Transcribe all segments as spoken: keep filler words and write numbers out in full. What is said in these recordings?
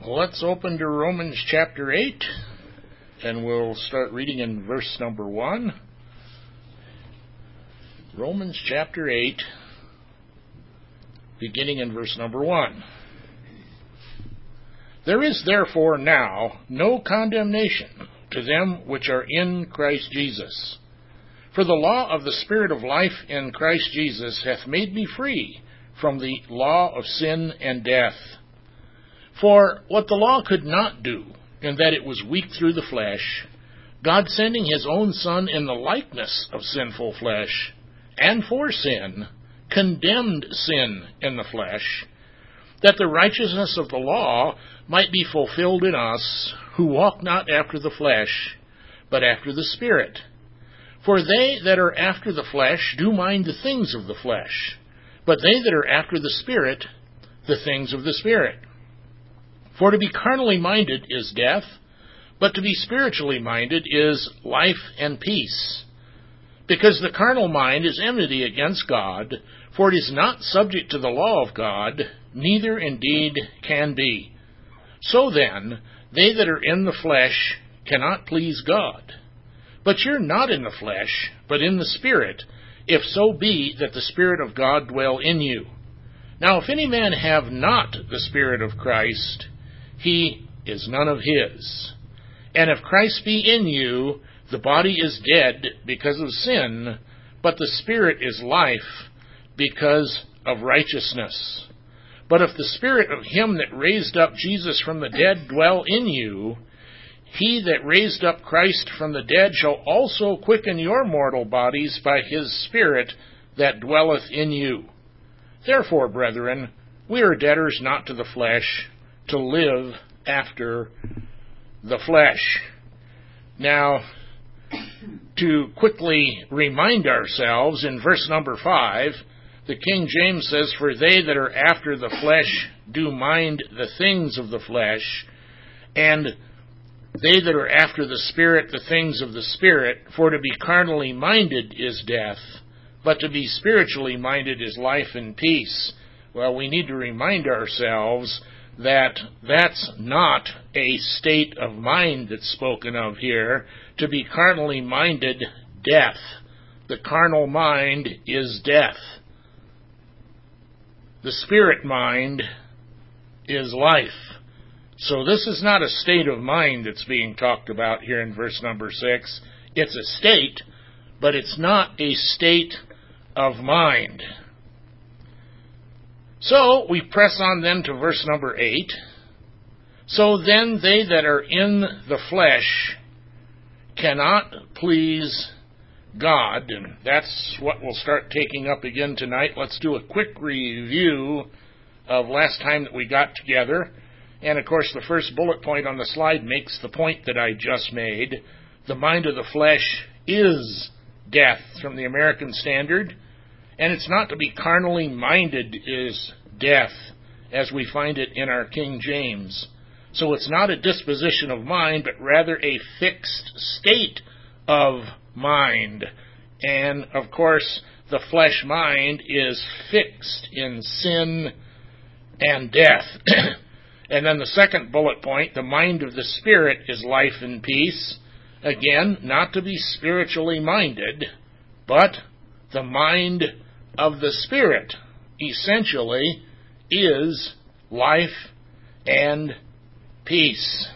Let's open to Romans chapter eight, and we'll start reading in verse number one. Romans chapter eight, beginning in verse number one. There is therefore now no condemnation to them which are in Christ Jesus. For the law of the Spirit of life in Christ Jesus hath made me free from the law of sin and death. For what the law could not do, in that it was weak through the flesh, God sending his own Son in the likeness of sinful flesh, and for sin, condemned sin in the flesh, that the righteousness of the law might be fulfilled in us, who walk not after the flesh, but after the Spirit. For they that are after the flesh do mind the things of the flesh, but they that are after the Spirit, the things of the Spirit. For to be carnally minded is death, but to be spiritually minded is life and peace. Because the carnal mind is enmity against God, for it is not subject to the law of God, neither indeed can be. So then, they that are in the flesh cannot please God. But you're not in the flesh, but in the Spirit, if so be that the Spirit of God dwell in you. Now if any man have not the Spirit of Christ, he is none of his. And if Christ be in you, the body is dead because of sin, but the Spirit is life because of righteousness. But if the Spirit of him that raised up Jesus from the dead dwell in you, he that raised up Christ from the dead shall also quicken your mortal bodies by his Spirit that dwelleth in you. Therefore, brethren, we are debtors not to the flesh, to live after the flesh. Now, to quickly remind ourselves, in verse number five, the King James says, For they that are after the flesh do mind the things of the flesh, and they that are after the Spirit the things of the Spirit. For to be carnally minded is death, but to be spiritually minded is life and peace. Well, we need to remind ourselves that that's not a state of mind that's spoken of here. To be carnally minded, death. The carnal mind is death. The spirit mind is life. So this is not a state of mind that's being talked about here in verse number six. It's a state, but it's not a state of mind. So we press on then to verse number eight. So then they that are in the flesh cannot please God. And that's what we'll start taking up again tonight. Let's do a quick review of last time that we got together. And of course the first bullet point on the slide makes the point that I just made. The mind of the flesh is death from the American Standard. And it's not to be carnally minded is death, as we find it in our King James. So it's not a disposition of mind, but rather a fixed state of mind. And, of course, the flesh mind is fixed in sin and death. And then the second bullet point, the mind of the Spirit is life and peace. Again, not to be spiritually minded, but the mind of the Spirit essentially is life and peace.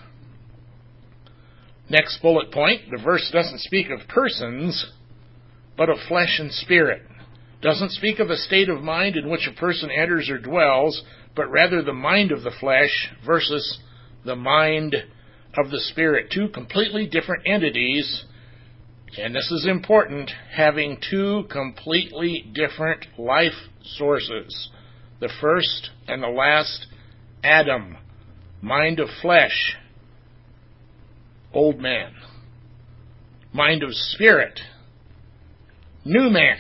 Next bullet point, the verse doesn't speak of persons, but of flesh and spirit. Doesn't speak of a state of mind in which a person enters or dwells, but rather the mind of the flesh versus the mind of the Spirit. Two completely different entities. And this is important, having two completely different life sources. The first and the last Adam, mind of flesh, old man. Mind of spirit, new man.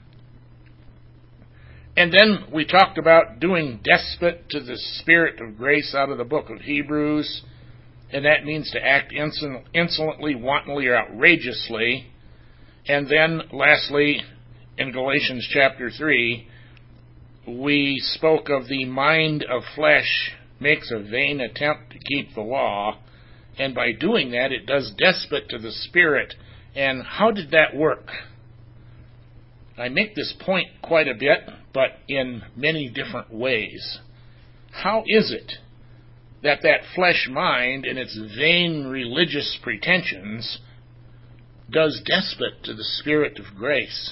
And then we talked about doing despot to the Spirit of grace out of the book of Hebrews. And that means to act insolently, wantonly, or outrageously. And then, lastly, in Galatians chapter three, we spoke of the mind of flesh makes a vain attempt to keep the law, and by doing that it does despot to the Spirit. And how did that work? I make this point quite a bit, but in many different ways. How is it that that flesh mind and its vain religious pretensions does despot to the Spirit of grace?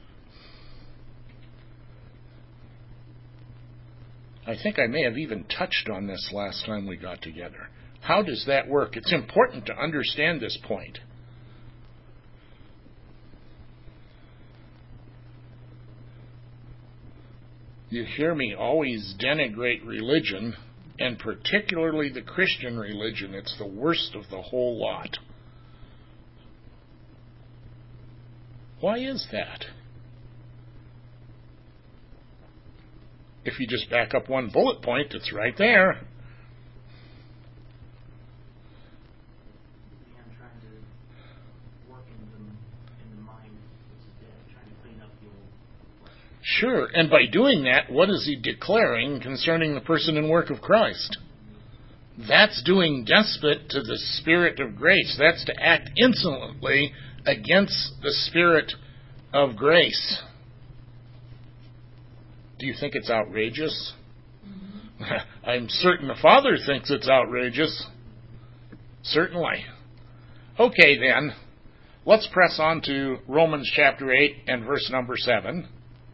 I think I may have even touched on this last time we got together. How does that work? It's important to understand this point. You hear me always denigrate religion, and particularly the Christian religion. It's the worst of the whole lot. Why is that? If you just back up one bullet point, it's right there. I'm trying to work in the, in the mind that's dead, trying to clean up the old flesh. Sure, and by doing that, what is he declaring concerning the person and work of Christ? That's doing despot to the Spirit of grace. That's to act insolently against the Spirit of grace. Do you think it's outrageous? Mm-hmm. I'm certain the Father thinks it's outrageous. Certainly. Okay, then, let's press on to Romans chapter eight and verse number seven.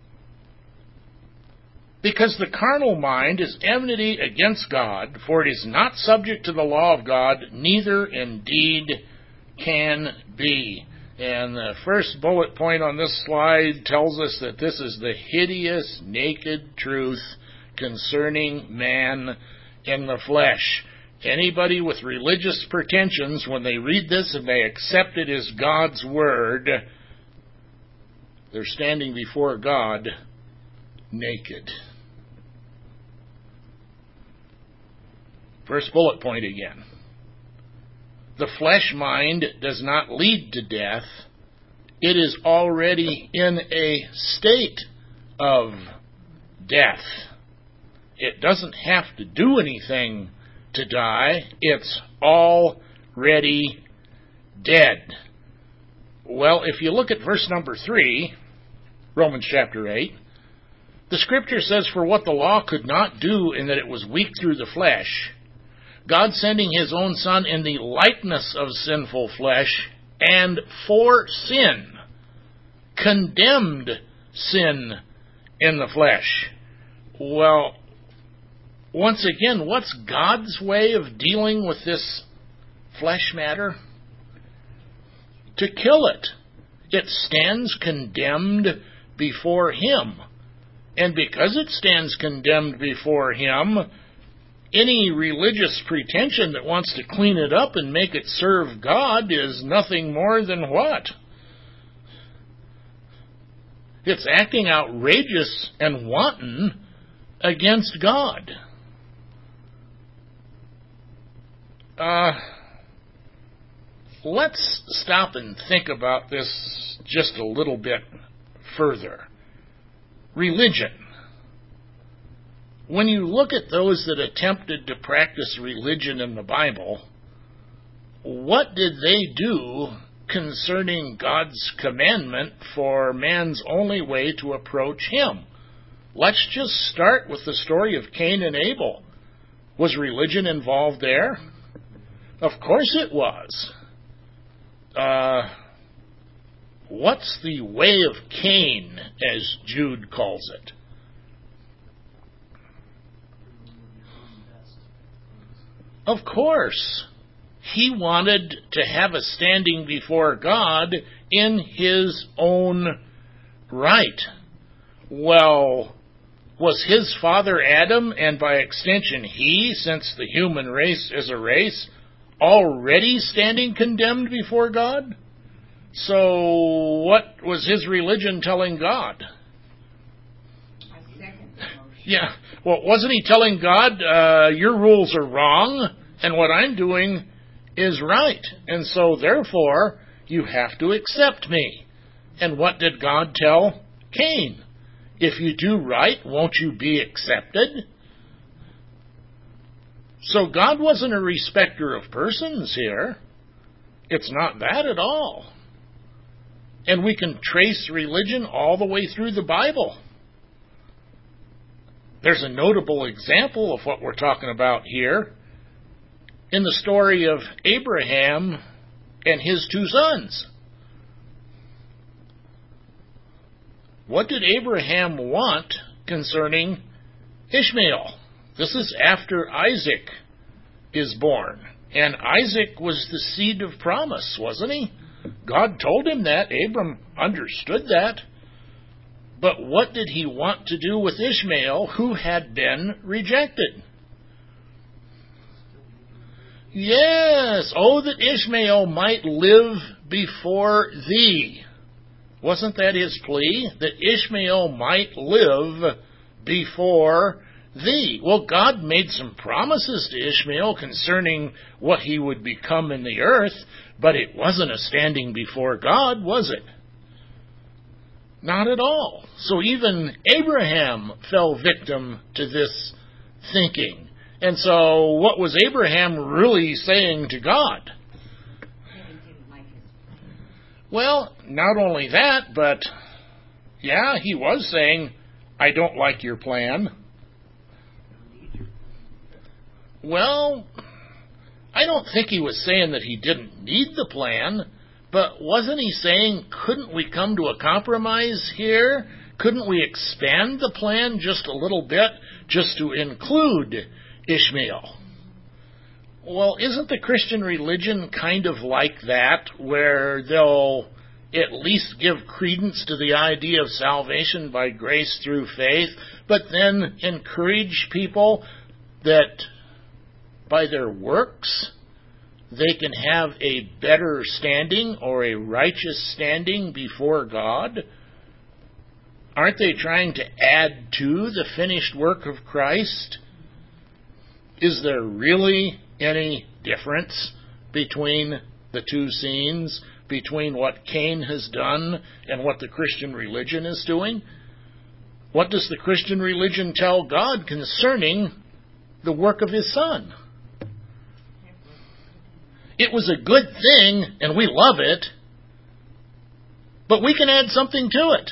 Because the carnal mind is enmity against God, for it is not subject to the law of God, neither indeed can be. And the first bullet point on this slide tells us that this is the hideous, naked truth concerning man in the flesh. Anybody with religious pretensions, when they read this and they accept it as God's word, they're standing before God naked. First bullet point again. The flesh mind does not lead to death. It is already in a state of death. It doesn't have to do anything to die. It's already dead. Well, if you look at verse number three, Romans chapter eight, the Scripture says, "For what the law could not do in that it was weak through the flesh, God sending His own Son in the likeness of sinful flesh, and for sin, condemned sin in the flesh." Well, once again, what's God's way of dealing with this flesh matter? To kill it. It stands condemned before Him. And because it stands condemned before Him, any religious pretension that wants to clean it up and make it serve God is nothing more than what? It's acting outrageous and wanton against God. Uh, let's stop and think about this just a little bit further. Religion. When you look at those that attempted to practice religion in the Bible, what did they do concerning God's commandment for man's only way to approach Him? Let's just start with the story of Cain and Abel. Was religion involved there? Of course it was. Uh, what's the way of Cain, as Jude calls it? Of course. He wanted to have a standing before God in his own right. Well, was his father Adam, and by extension he, since the human race is a race, already standing condemned before God? So what was his religion telling God? I second the motion. Yeah, well, wasn't he telling God, uh, your rules are wrong, and what I'm doing is right, and so therefore you have to accept me? And what did God tell Cain? If you do right, won't you be accepted? So God wasn't a respecter of persons here. It's not that at all. And we can trace religion all the way through the Bible. There's a notable example of what we're talking about here in the story of Abraham and his two sons. What did Abraham want concerning Ishmael? This is after Isaac is born. And Isaac was the seed of promise, wasn't he? God told him that. Abram understood that. But what did he want to do with Ishmael, who had been rejected? Yes, oh, that Ishmael might live before thee. Wasn't that his plea? That Ishmael might live before thee. Well, God made some promises to Ishmael concerning what he would become in the earth, but it wasn't a standing before God, was it? Not at all. So even Abraham fell victim to this thinking. And so what was Abraham really saying to God? Well, not only that, but yeah, he was saying, I don't like your plan. Well, I don't think he was saying that he didn't need the plan, but wasn't he saying, couldn't we come to a compromise here? Couldn't we expand the plan just a little bit, just to include Ishmael? Well, isn't the Christian religion kind of like that, where they'll at least give credence to the idea of salvation by grace through faith, but then encourage people that by their works they can have a better standing or a righteous standing before God? Aren't they trying to add to the finished work of Christ? Is there really any difference between the two scenes, between what Cain has done and what the Christian religion is doing? What does the Christian religion tell God concerning the work of His Son? It was a good thing, and we love it, but we can add something to it.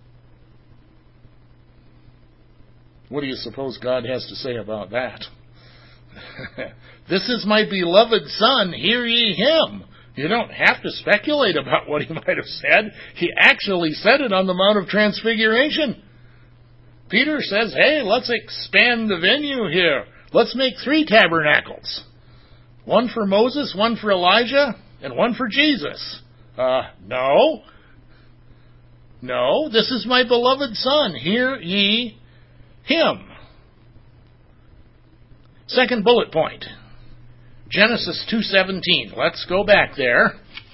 What do you suppose God has to say about that? This is my beloved Son, hear ye him. You don't have to speculate about what he might have said. He actually said it on the Mount of Transfiguration. Peter says, hey, let's expand the venue here. Let's make three tabernacles. One for Moses, one for Elijah, and one for Jesus. Uh, no. No, this is my beloved Son, hear ye him. Second bullet point, Genesis two seventeen. Let's go back there.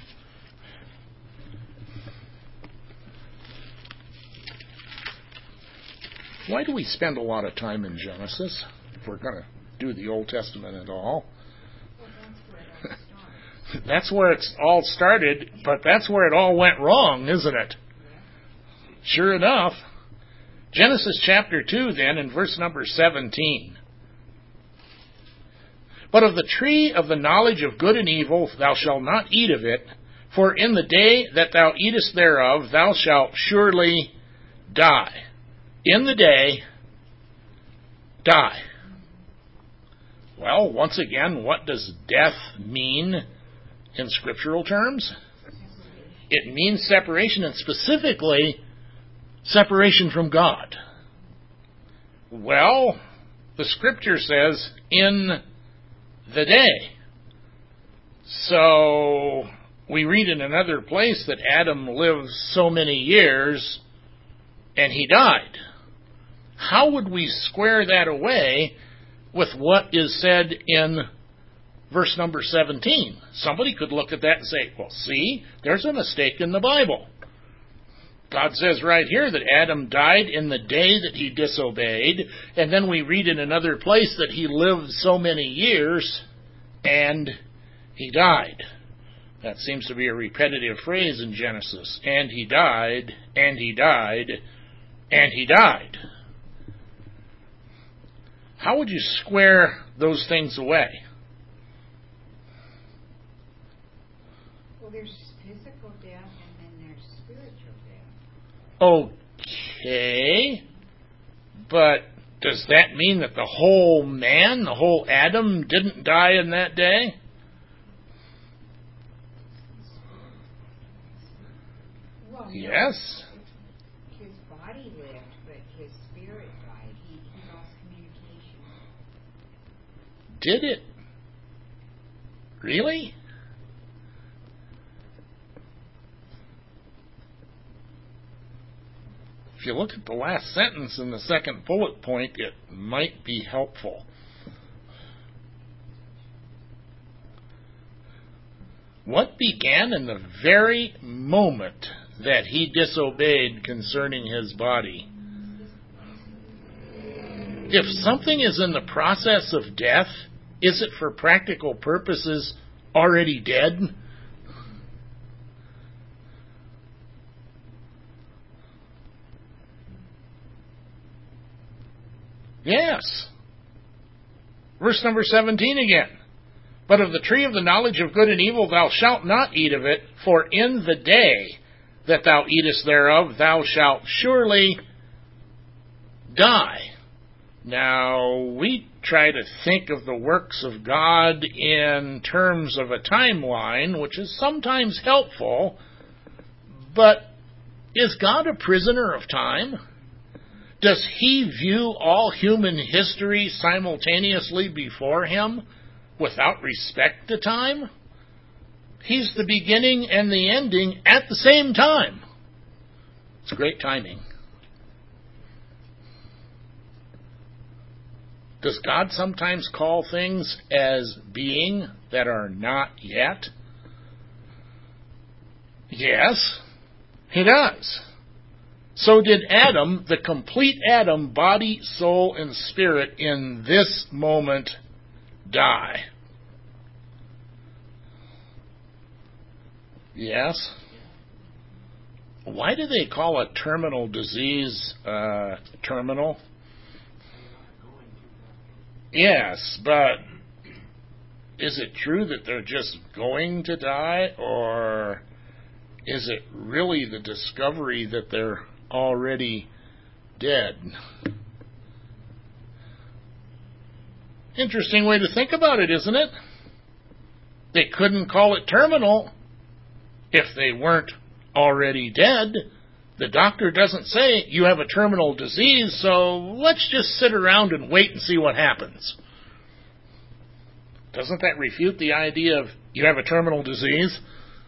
Why do we spend a lot of time in Genesis if we're going to do the Old Testament at all? Well, that's where it all started. That's where it's all started, but that's where it all went wrong, isn't it? Yeah. Sure enough. Genesis chapter two, then, in verse number seventeen. But of the tree of the knowledge of good and evil thou shalt not eat of it, for in the day that thou eatest thereof thou shalt surely die. In the day, die. Well, once again, what does death mean in scriptural terms? It means separation, and specifically separation from God. Well, the scripture says, in the day. So, we read in another place that Adam lived so many years and he died. How would we square that away with what is said in verse number seventeen? Somebody could look at that and say, well, see, there's a mistake in the Bible. God says right here that Adam died in the day that he disobeyed, and then we read in another place that he lived so many years and he died. That seems to be a repetitive phrase in Genesis. And he died, and he died, and he died. How would you square those things away? Well, there's physical death and then there's spiritual death. Okay, but does that mean that the whole man, the whole Adam, didn't die in that day? Well, no, Yes. his body lived, but his spirit died. He, he lost communication. Did it? Really? If you look at the last sentence in the second bullet point, it might be helpful. What began in the very moment that he disobeyed concerning his body? If something is in the process of death, is it for practical purposes already dead? Yes. Verse number seventeen again. But of the tree of the knowledge of good and evil thou shalt not eat of it, for in the day that thou eatest thereof thou shalt surely die. Now, we try to think of the works of God in terms of a timeline, which is sometimes helpful, but is God a prisoner of time? Does he view all human history simultaneously before him without respect to time? He's the beginning and the ending at the same time. It's great timing. Does God sometimes call things as being that are not yet? Yes, he does. So did Adam, the complete Adam, body, soul, and spirit, in this moment die. Yes? Why do they call a terminal disease uh, terminal? Yes, but is it true that they're just going to die, or is it really the discovery that they're already dead? Interesting way to think about it, isn't it? They couldn't call it terminal if they weren't already dead. The doctor doesn't say you have a terminal disease, so let's just sit around and wait and see what happens. Doesn't that refute the idea of you have a terminal disease?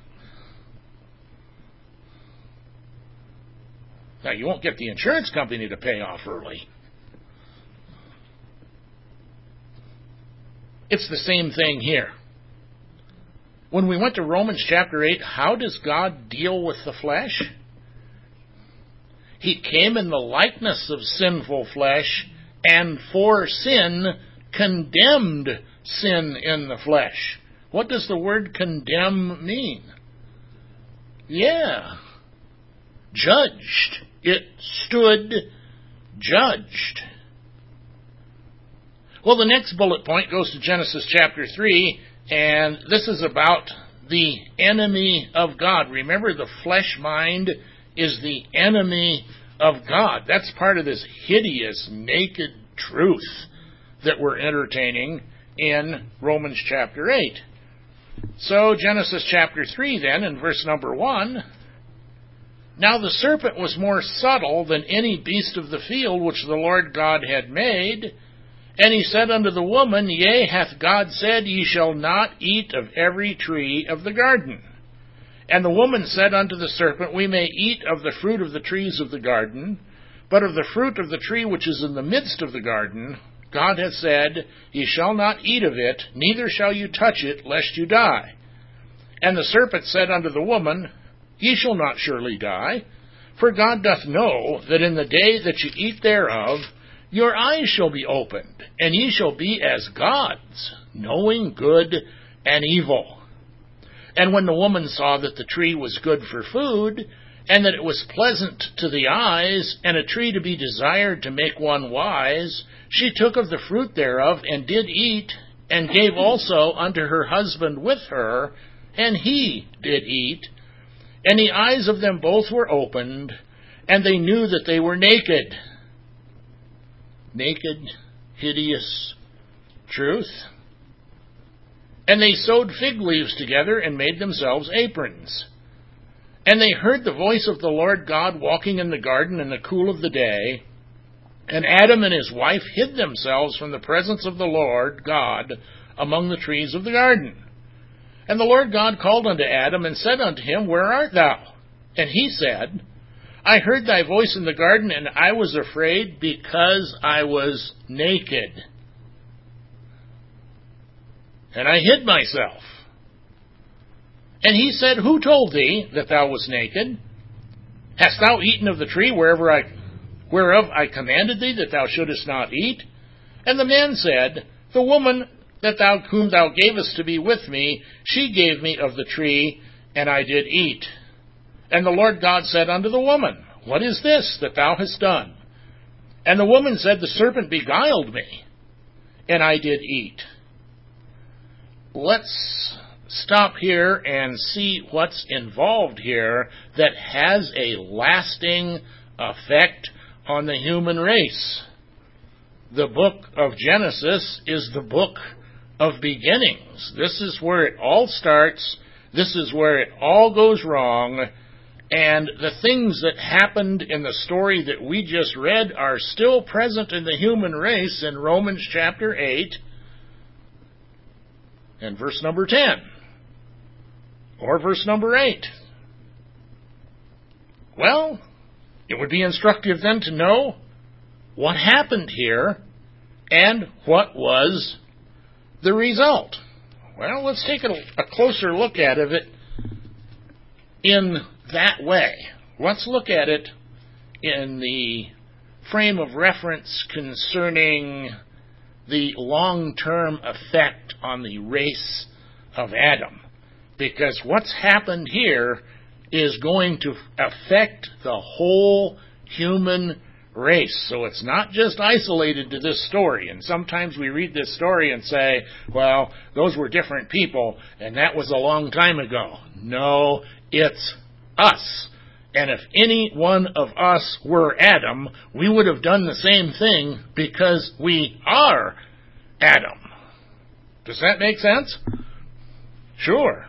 Now, you won't get the insurance company to pay off early. It's the same thing here. When we went to Romans chapter eight, how does God deal with the flesh? He came in the likeness of sinful flesh, and for sin condemned sin in the flesh. What does the word condemn mean? Yeah. Judged. It stood judged. Well, the next bullet point goes to Genesis chapter three, and this is about the enemy of God. Remember, the flesh mind is the enemy of God. That's part of this hideous, naked truth that we're entertaining in Romans chapter eight. So, Genesis chapter three then, in verse number one, now the serpent was more subtle than any beast of the field which the Lord God had made. And he said unto the woman, Yea, hath God said, Ye shall not eat of every tree of the garden? And the woman said unto the serpent, We may eat of the fruit of the trees of the garden, but of the fruit of the tree which is in the midst of the garden, God hath said, Ye shall not eat of it, neither shall you touch it, lest you die. And the serpent said unto the woman, Ye shall not surely die, for God doth know that in the day that ye eat thereof, your eyes shall be opened, and ye shall be as gods, knowing good and evil. And when the woman saw that the tree was good for food, and that it was pleasant to the eyes, and a tree to be desired to make one wise, she took of the fruit thereof, and did eat, and gave also unto her husband with her, and he did eat. And the eyes of them both were opened, and they knew that they were naked. Naked, hideous truth. And they sewed fig leaves together, and made themselves aprons. And they heard the voice of the Lord God walking in the garden in the cool of the day. And Adam and his wife hid themselves from the presence of the Lord God among the trees of the garden. And the Lord God called unto Adam, and said unto him, Where art thou? And he said, I heard thy voice in the garden, and I was afraid, because I was naked. And I hid myself. And he said, Who told thee that thou wast naked? Hast thou eaten of the tree wherever I, whereof I commanded thee that thou shouldest not eat? And the man said, The woman that thou whom thou gavest to be with me, she gave me of the tree, and I did eat. And the Lord God said unto the woman, What is this that thou hast done? And the woman said, The serpent beguiled me, and I did eat. Let's stop here and see what's involved here that has a lasting effect on the human race. The book of Genesis is the book of beginnings. This is where it all starts. This is where it all goes wrong. And the things that happened in the story that we just read are still present in the human race in Romans chapter eight and verse number ten. Or verse number eight. Well, it would be instructive then to know what happened here and what was the result. Well, let's take a, a closer look at it in that way. Let's look at it in the frame of reference concerning the long-term effect on the race of Adam. Because what's happened here is going to affect the whole human race. So it's not just isolated to this story. And sometimes we read this story and say, well, those were different people, and that was a long time ago. No, it's us. And if any one of us were Adam, we would have done the same thing because we are Adam. Does that make sense? Sure.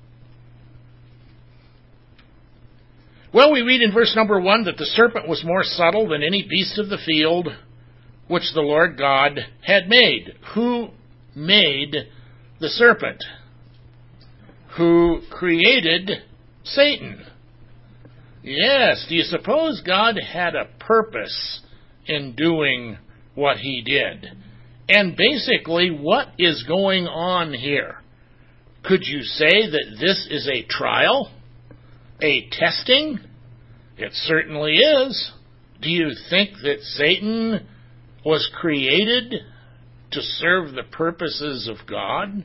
Well, we read in verse number one that the serpent was more subtle than any beast of the field which the Lord God had made. Who made the serpent? Who created Satan? Yes, do you suppose God had a purpose in doing what he did? And basically, what is going on here? Could you say that this is a trial? A testing? It certainly is. Do you think that Satan was created to serve the purposes of God?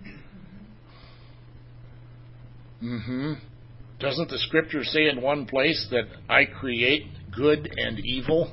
Mm-hmm. Doesn't the Scripture say in one place that I create good and evil?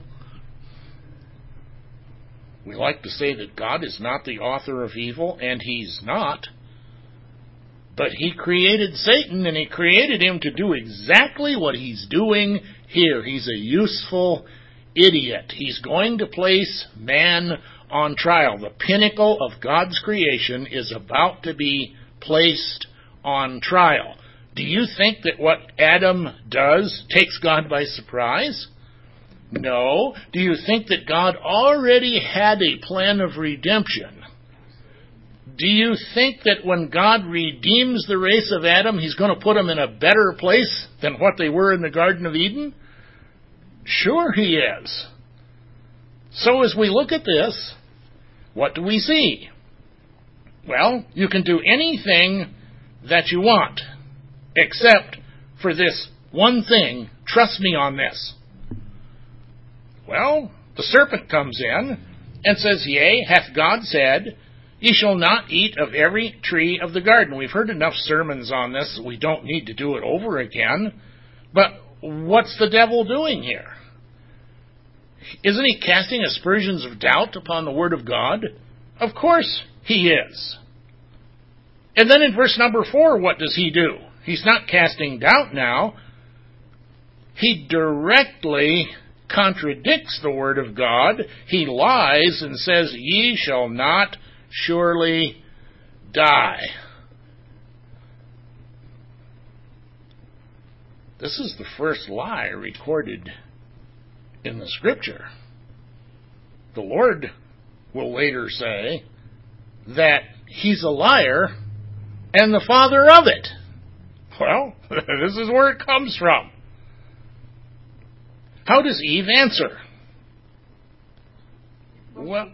We like to say that God is not the author of evil, and He's not. But He created Satan, and He created him to do exactly what he's doing here. He's a useful idiot. He's going to place man on trial. The pinnacle of God's creation is about to be placed on trial. Do you think that what Adam does takes God by surprise? No. Do you think that God already had a plan of redemption? Do you think that when God redeems the race of Adam, He's going to put them in a better place than what they were in the Garden of Eden? Sure He is. So as we look at this, what do we see? Well, you can do anything that you want, except for this one thing. Trust me on this. Well, the serpent comes in and says, Yea, hath God said, Ye shall not eat of every tree of the garden. We've heard enough sermons on this. We don't need to do it over again. But what's the devil doing here? Isn't he casting aspersions of doubt upon the Word of God? Of course he is. And then in verse number four, what does he do? He's not casting doubt now. He directly contradicts the Word of God. He lies and says, "Ye shall not surely die." This is the first lie recorded in the Scripture. The Lord will later say that he's a liar and the father of it. Well, this is where it comes from. How does Eve answer? Well,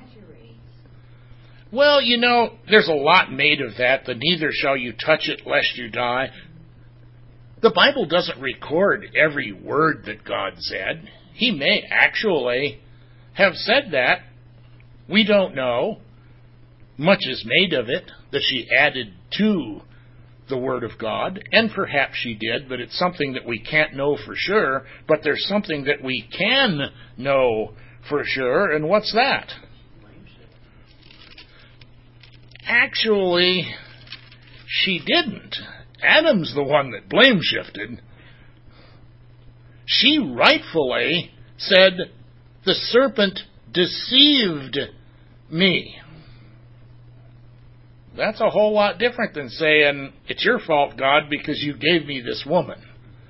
well, you know, there's a lot made of that, the neither shall you touch it lest you die. The Bible doesn't record every word that God said. He may actually have said that. We don't know. Much is made of it that she added to the Word of God, and perhaps she did, but it's something that we can't know for sure. But there's something that we can know for sure, and what's that? Actually, she didn't. Adam's the one that blame shifted. She rightfully said, "The serpent deceived me." That's a whole lot different than saying, "It's your fault, God, because you gave me this woman."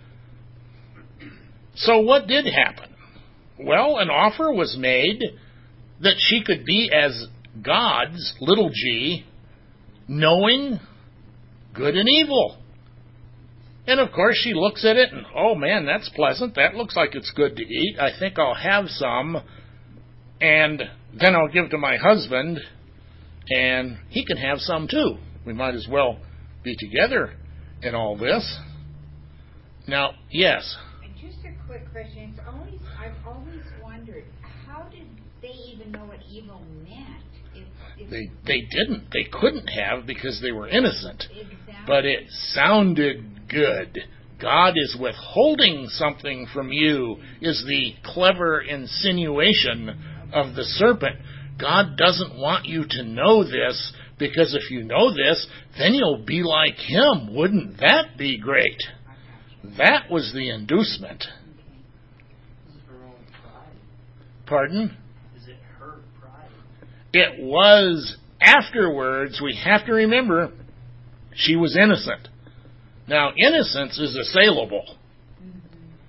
So what did happen? Well, an offer was made that she could be as God's, little g, knowing good and evil. And of course she looks at it and, "Oh man, that's pleasant. That looks like it's good to eat. I think I'll have some, and then I'll give to my husband, and he can have some too. We might as well be together in all this." Now, yes. Just a quick question. It's always I've always wondered, how did they even know what evil meant? If, if They they didn't. They couldn't have because they were innocent. Exactly. But it sounded good. God is withholding something from you, is the clever insinuation of the serpent. God doesn't want you to know this, because if you know this, then you'll be like him. Wouldn't that be great? That was the inducement. This is her own pride. Pardon? Is it her pride? It was afterwards. We have to remember, she was innocent. Now, innocence is assailable. Mm-hmm.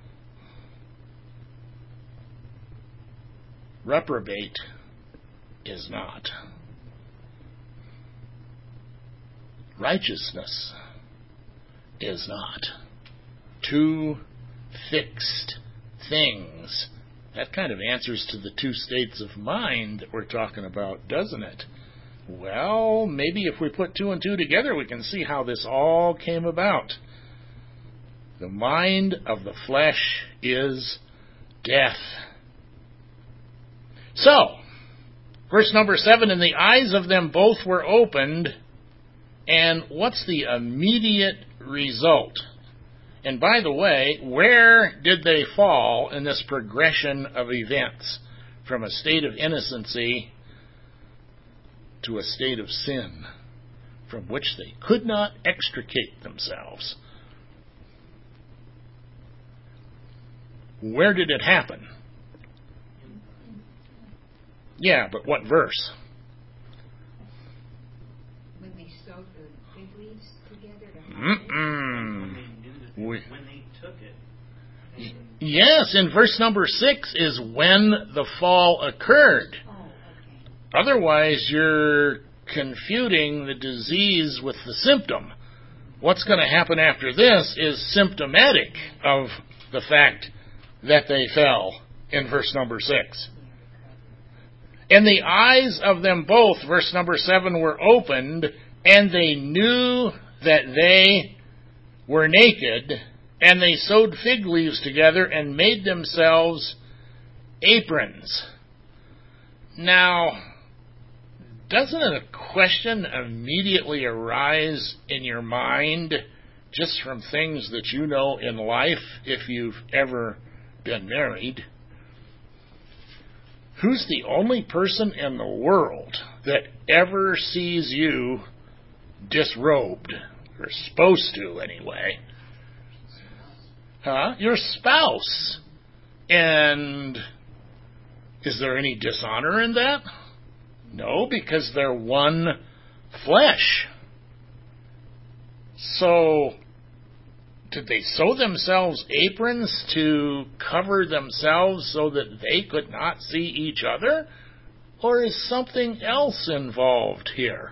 Reprobate is not. Righteousness is not. Two fixed things. That kind of answers to the two states of mind that we're talking about, doesn't it? Well, maybe if we put two and two together, we can see how this all came about. The mind of the flesh is death. So, verse number seven, and the eyes of them both were opened, and what's the immediate result? And by the way, where did they fall in this progression of events? From a state of innocency to a state of sin, from which they could not extricate themselves. Where did it happen? Yeah, but what verse? When they sewed the fig leaves together to hide it? Mm-mm. When they knew that they, We- when they took it. Y- Yes, in verse number six is when the fall occurred. Oh, okay. Otherwise, you're confuting the disease with the symptom. What's going to happen after this is symptomatic of the fact that they fell in verse number six. And the eyes of them both, verse number seven, were opened, and they knew that they were naked, and they sewed fig leaves together and made themselves aprons. Now, doesn't a question immediately arise in your mind just from things that you know in life if you've ever been married? Who's the only person in the world that ever sees you disrobed? Or supposed to, anyway. Huh? Your spouse. And is there any dishonor in that? No, because they're one flesh. So, did they sew themselves aprons to cover themselves so that they could not see each other? Or is something else involved here?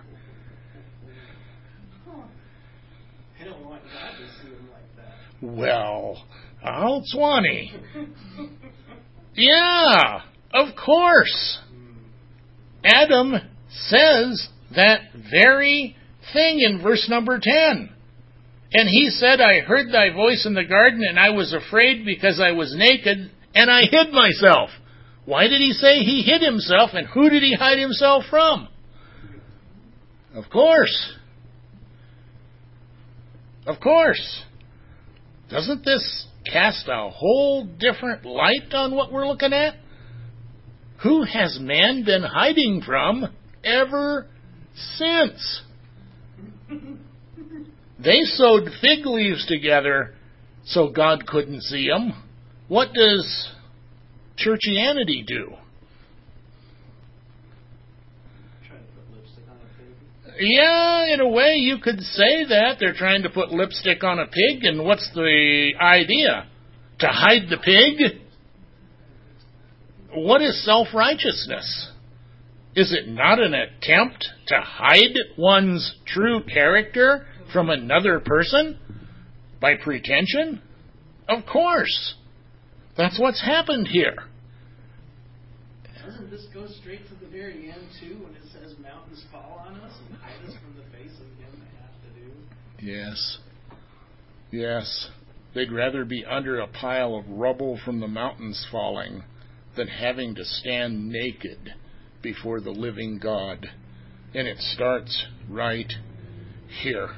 I don't want God to see them like that. Well, I'll twenty. Yeah, of course. Adam says that very thing in verse number ten. And he said, I heard thy voice in the garden, and I was afraid because I was naked, and I hid myself. Why did he say he hid himself, and who did he hide himself from? Of course. Of course. Doesn't this cast a whole different light on what we're looking at? Who has man been hiding from ever since? They sewed fig leaves together so God couldn't see them. What does churchianity do? Try to put lipstick on a pig. Yeah, in a way you could say that. They're trying to put lipstick on a pig, and what's the idea? To hide the pig? What is self-righteousness? Is it not an attempt to hide one's true character from another person by pretension? Of course. That's what's happened here. Doesn't this go straight to the very end, too, when it says mountains fall on us and hide us from the face of him they have to do? Yes. Yes. They'd rather be under a pile of rubble from the mountains falling than having to stand naked before the living God. And it starts right here.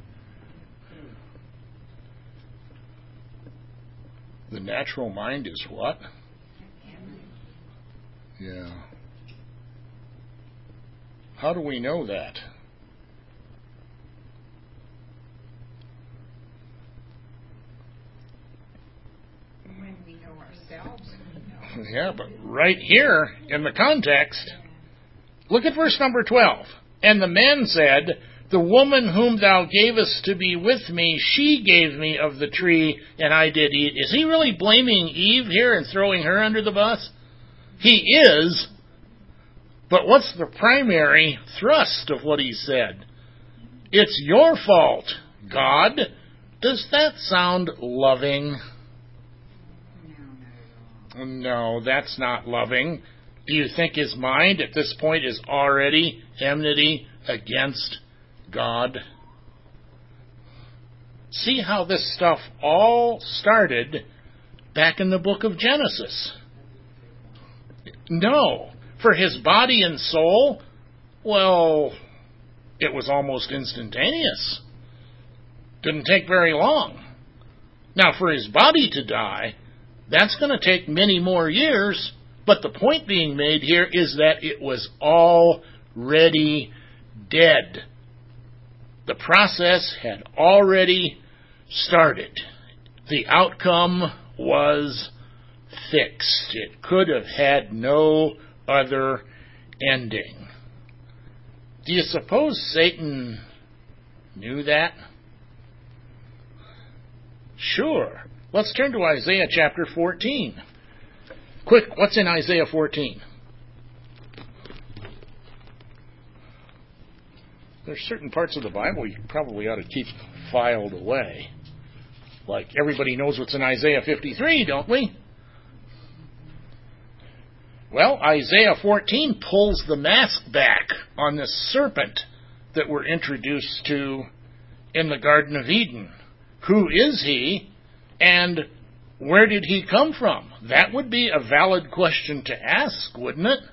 The natural mind is what? Yeah. How do we know that? When we know ourselves, we know. Yeah, but right here in the context, look at verse number twelve. And the man said, the woman whom thou gavest to be with me, she gave me of the tree, and I did eat. Is he really blaming Eve here and throwing her under the bus? He is. But what's the primary thrust of what he said? It's your fault, God. Does that sound loving? No, No, that's not loving. Do you think his mind at this point is already enmity against God? See how this stuff all started back in the book of Genesis. No. For his body and soul, well, it was almost instantaneous. Didn't take very long. Now, for his body to die, that's going to take many more years, but the point being made here is that it was already dead. The process had already started. The outcome was fixed. It could have had no other ending. Do you suppose Satan knew that? Sure. Let's turn to Isaiah chapter fourteen. Quick, what's in Isaiah fourteen? There's certain parts of the Bible you probably ought to keep filed away. Like everybody knows what's in Isaiah fifty-three, don't we? Well, Isaiah fourteen pulls the mask back on the serpent that we're introduced to in the Garden of Eden. Who is he, and where did he come from? That would be a valid question to ask, wouldn't it?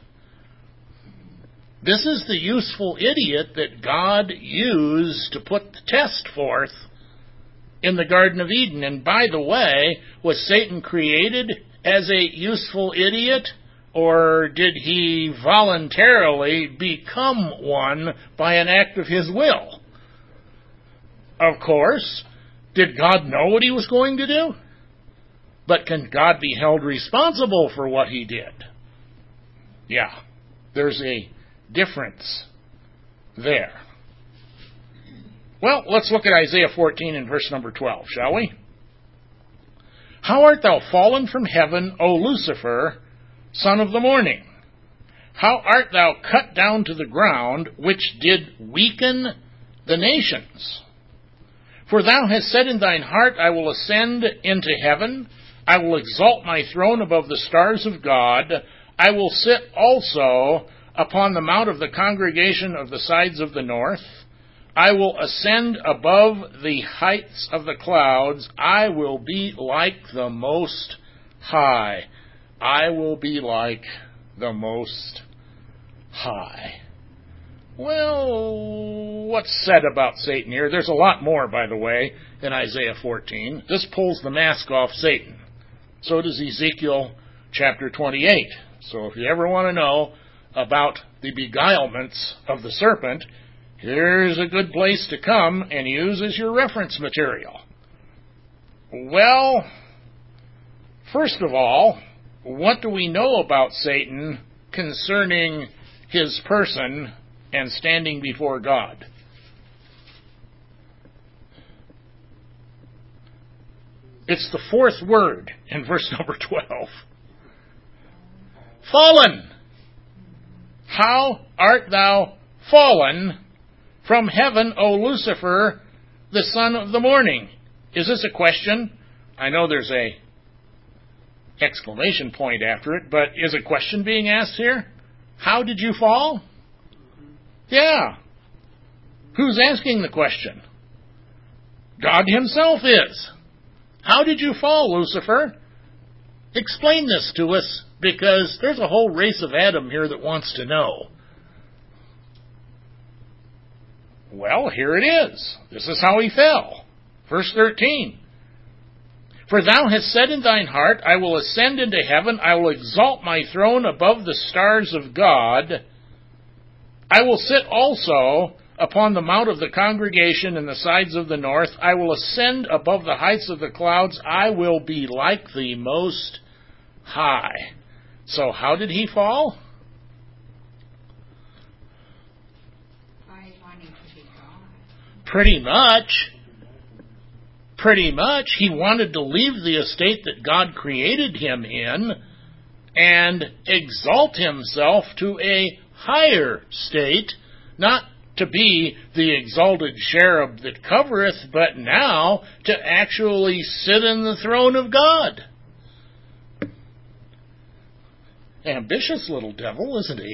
This is the useful idiot that God used to put the test forth in the Garden of Eden. And by the way, was Satan created as a useful idiot? or did he voluntarily become one by an act of his will? Of course, did God know what he was going to do? But can God be held responsible for what he did? Yeah, there's a difference there. Well, let's look at Isaiah fourteen and verse number twelve, shall we? How art thou fallen from heaven, O Lucifer, son of the morning? How art thou cut down to the ground, which did weaken the nations? For thou hast said in thine heart, I will ascend into heaven, I will exalt my throne above the stars of God, I will sit also upon the mount of the congregation of the sides of the north, I will ascend above the heights of the clouds, I will be like the Most High. I will be like the Most High. Well, what's said about Satan here? There's a lot more, by the way, in Isaiah fourteen. This pulls the mask off Satan. So does Ezekiel chapter twenty-eight. So if you ever want to know about the beguilements of the serpent, here's a good place to come and use as your reference material. Well, first of all, what do we know about Satan concerning his person and standing before God? It's the fourth word in verse number twelve. Fallen. How art thou fallen from heaven, O Lucifer, the son of the morning? Is this a question? I know there's a exclamation point after it, but is a question being asked here? How did you fall? Yeah. Who's asking the question? God himself is. How did you fall, Lucifer? Explain this to us, because there's a whole race of Adam here that wants to know. Well, here it is. This is how he fell. Verse thirteen. For thou hast said in thine heart, I will ascend into heaven, I will exalt my throne above the stars of God. I will sit also upon the mount of the congregation in the sides of the north. I will ascend above the heights of the clouds. I will be like the Most High. So how did he fall? By wanting to be God. Pretty much. Pretty much. He wanted to leave the estate that God created him in and exalt himself to a higher state, not to be the exalted cherub that covereth, but now to actually sit in the throne of God. Ambitious little devil, isn't he?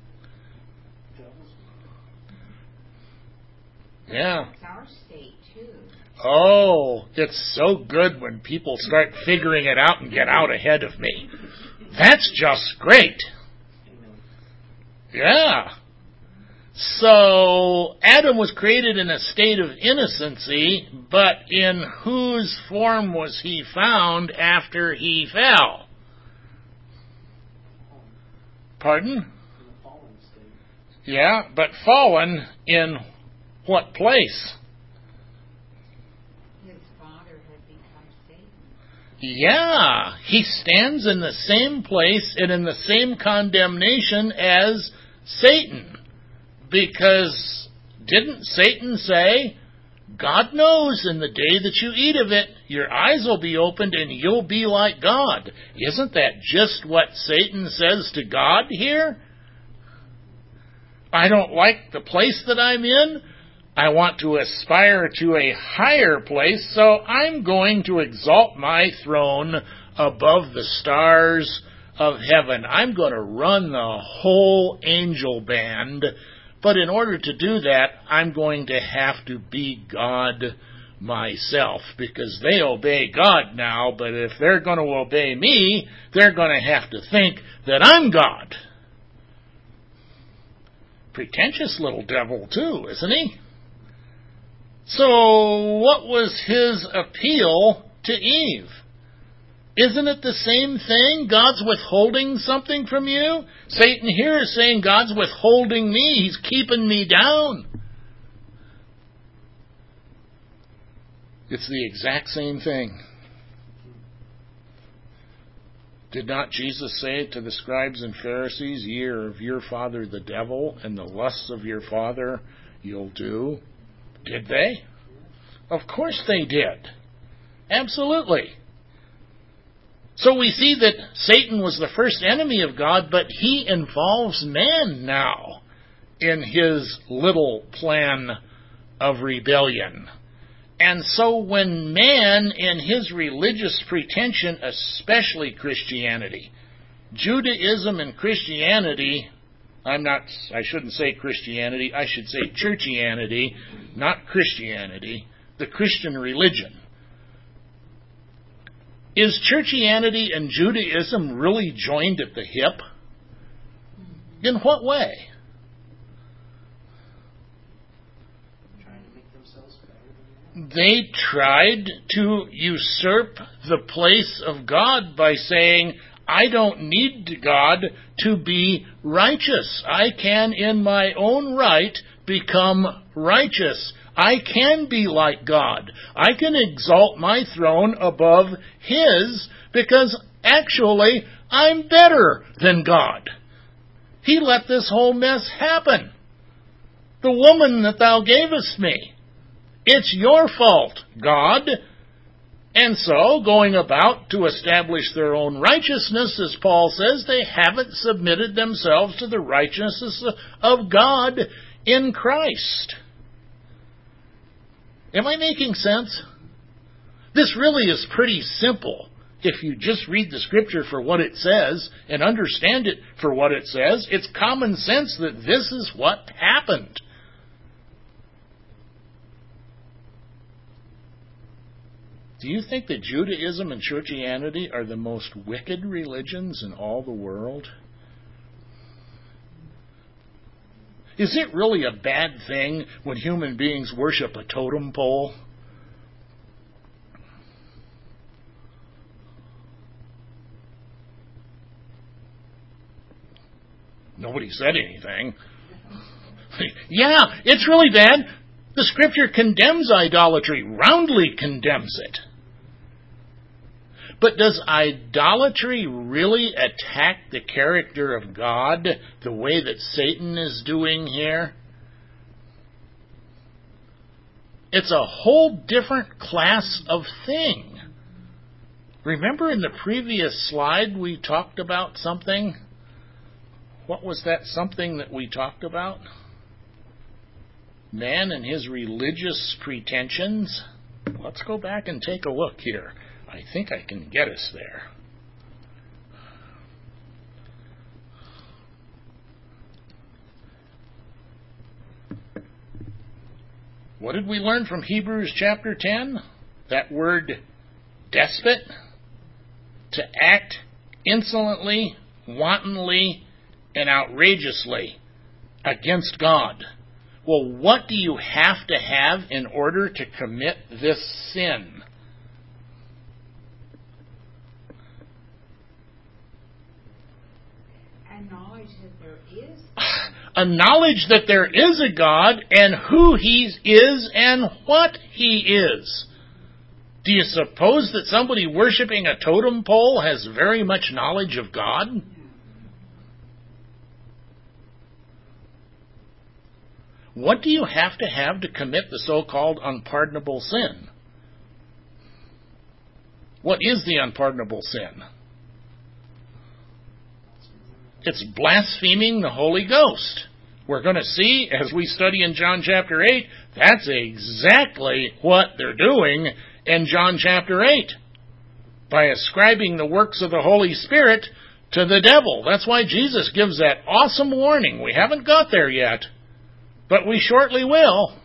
Yeah. It's our state, too. Oh, it's so good when people start figuring it out and get out ahead of me. That's just great. Yeah. So, Adam was created in a state of innocency, but in whose form was he found after he fell? Pardon? Yeah, but fallen in what place? His father had become Satan. Yeah, he stands in the same place and in the same condemnation as Satan. Because didn't Satan say, God knows in the day that you eat of it, your eyes will be opened and you'll be like God. Isn't that just what Satan says to God here? I don't like the place that I'm in. I want to aspire to a higher place, so I'm going to exalt my throne above the stars of heaven. I'm going to run the whole angel band. But in order to do that, I'm going to have to be God myself, because they obey God now, but if they're going to obey me, they're going to have to think that I'm God. Pretentious little devil, too, isn't he? So, what was his appeal to Eve? Isn't it the same thing? God's withholding something from you? Satan here is saying God's withholding me. He's keeping me down. It's the exact same thing. Did not Jesus say to the scribes and Pharisees, "Ye are of your father the devil, and the lusts of your father you'll do"? Did they? Of course they did. Absolutely. So we see that Satan was the first enemy of God, but he involves man now in his little plan of rebellion. And so when man, in his religious pretension, especially Christianity, Judaism and Christianity, I'm not, I shouldn't say Christianity, I should say churchianity, not Christianity, the Christian religion. Is churchianity and Judaism really joined at the hip? In what way? They tried to usurp the place of God by saying, I don't need God to be righteous. I can, in my own right, become righteous. I can be like God. I can exalt my throne above His because actually I'm better than God. He let this whole mess happen. The woman that thou gavest me. It's your fault, God. And so, going about to establish their own righteousness, as Paul says, they haven't submitted themselves to the righteousness of God in Christ. Am I making sense? This really is pretty simple if you just read the Scripture for what it says and understand it for what it says. It's common sense that this is what happened. Do you think that Judaism and churchianity are the most wicked religions in all the world? Is it really a bad thing when human beings worship a totem pole? Nobody said anything. Yeah, it's really bad. The Scripture condemns idolatry, roundly condemns it. But does idolatry really attack the character of God the way that Satan is doing here? It's a whole different class of thing. Remember in the previous slide we talked about something? What was that something that we talked about? Man and his religious pretensions. Let's go back and take a look here. I think I can get us there. What did we learn from Hebrews chapter ten? That word despot. To act insolently, wantonly, and outrageously against God. Well, what do you have to have in order to commit this sin? A knowledge that there is. A knowledge that there is a God and who He is and what He is. Do you suppose that somebody worshiping a totem pole has very much knowledge of God? What do you have to have to commit the so-called unpardonable sin? What is the unpardonable sin? It's blaspheming the Holy Ghost. We're going to see, as we study in John chapter eight, that's exactly what they're doing in John chapter eight. By ascribing the works of the Holy Spirit to the devil. That's why Jesus gives that awesome warning. We haven't got there yet. But we shortly will.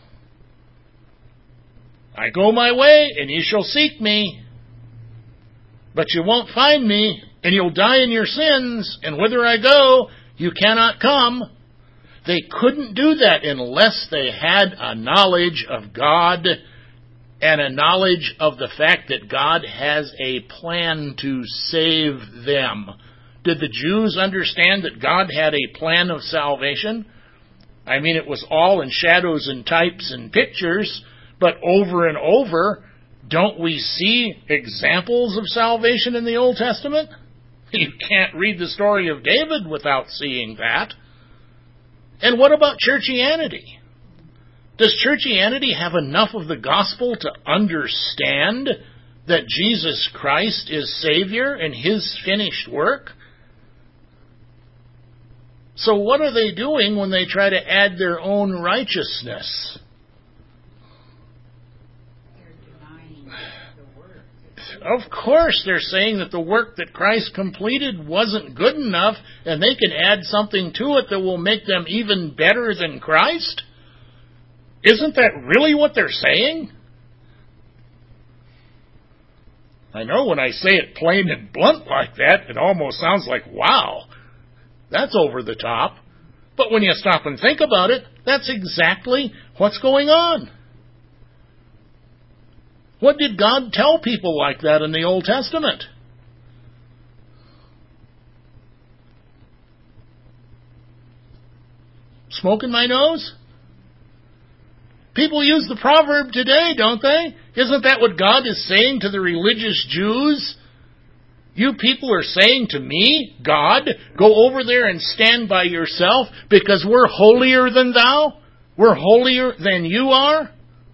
I go my way, and ye shall seek me. But you won't find me, and you'll die in your sins, and whither I go, you cannot come. They couldn't do that unless they had a knowledge of God and a knowledge of the fact that God has a plan to save them. Did the Jews understand that God had a plan of salvation? I mean, it was all in shadows and types and pictures, but over and over, don't we see examples of salvation in the Old Testament? You can't read the story of David without seeing that. And what about churchianity? Does churchianity have enough of the gospel to understand that Jesus Christ is Savior and His finished work? So what are they doing when they try to add their own righteousness? Of course, they're saying that the work that Christ completed wasn't good enough, and they can add something to it that will make them even better than Christ. Isn't that really what they're saying? I know when I say it plain and blunt like that, it almost sounds like, wow, that's over the top. But when you stop and think about it, that's exactly what's going on. What did God tell people like that in the Old Testament? Smoke in my nose? People use the proverb today, don't they? Isn't that what God is saying to the religious Jews? You people are saying to me, God, go over there and stand by yourself because we're holier than thou? We're holier than you are?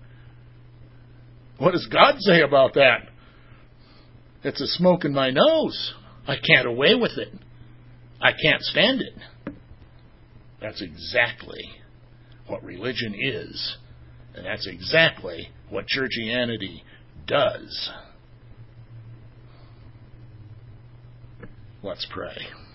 What does God say about that? It's a smoke in my nose. I can't away with it. I can't stand it. That's exactly what religion is. And that's exactly what churchianity does. Let's pray.